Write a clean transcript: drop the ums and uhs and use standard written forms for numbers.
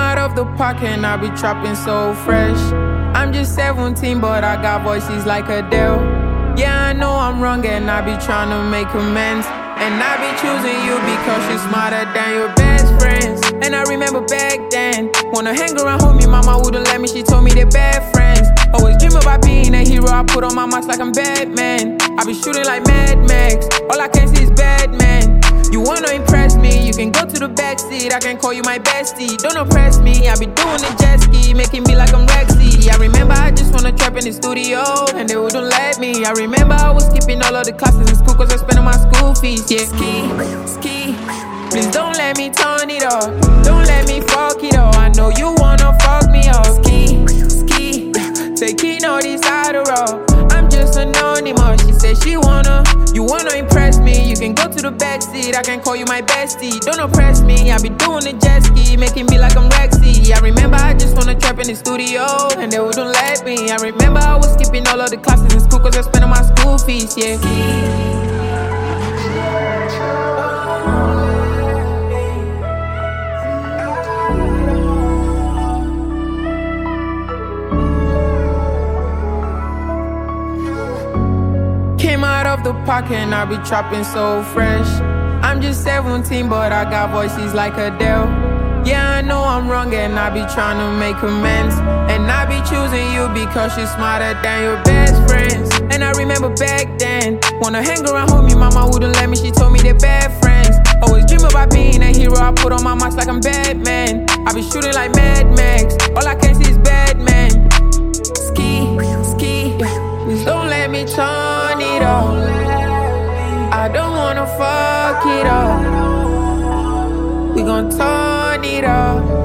out of the pocket and I be trapping so fresh. I'm just 17, but I got voices like Adele. Yeah, I know I'm wrong and I be trying to make amends. And I be choosing you because you're smarter than your best friends. And I remember back then, wanna hang around homie, mama wouldn't let me, she told me they're bad friends. Always dream about being a hero, I put on my mask like I'm Batman. I be shooting like Mad Max, all I can see is bad man. You wanna impress me, you can go to the backseat, I can call you my bestie. Don't oppress me, I be doing the jet ski, making me like I'm Rexy. I remember I just wanna trap in the studio, and they wouldn't let me. I remember I was skipping all of the classes in school cause I spent on my school fees. Yeah, ski, please don't let me turn it off. Don't let me fuck it up, I know you wanna fuck me up. Ski, taking all this Adderall, I'm just anonymous. She said you wanna impress me, you can go to the backseat, I can call you my bestie. Don't oppress me, I be doing the jet ski, making me like I'm Rexy. I remember I just wanna trap in the studio, and they wouldn't let me. I remember I was skipping all of the classes in school cause I spent on my school fees, yeah. Came out of the pocket and I be trapping so fresh. I'm just 17, but I got voices like Adele. Yeah, I know I'm wrong and I be trying to make amends. And I be choosing you because you're smarter than your best friends. And I remember back then, wanna hang around homie, mama wouldn't let me, she told me they're bad friends. Always dream about being a hero, I put on my mask like I'm Batman. I be shooting like Mad Max, all I can see is bad man. Ski, please don't let me turn it off. I don't wanna fuck it up. We gon' turn it up.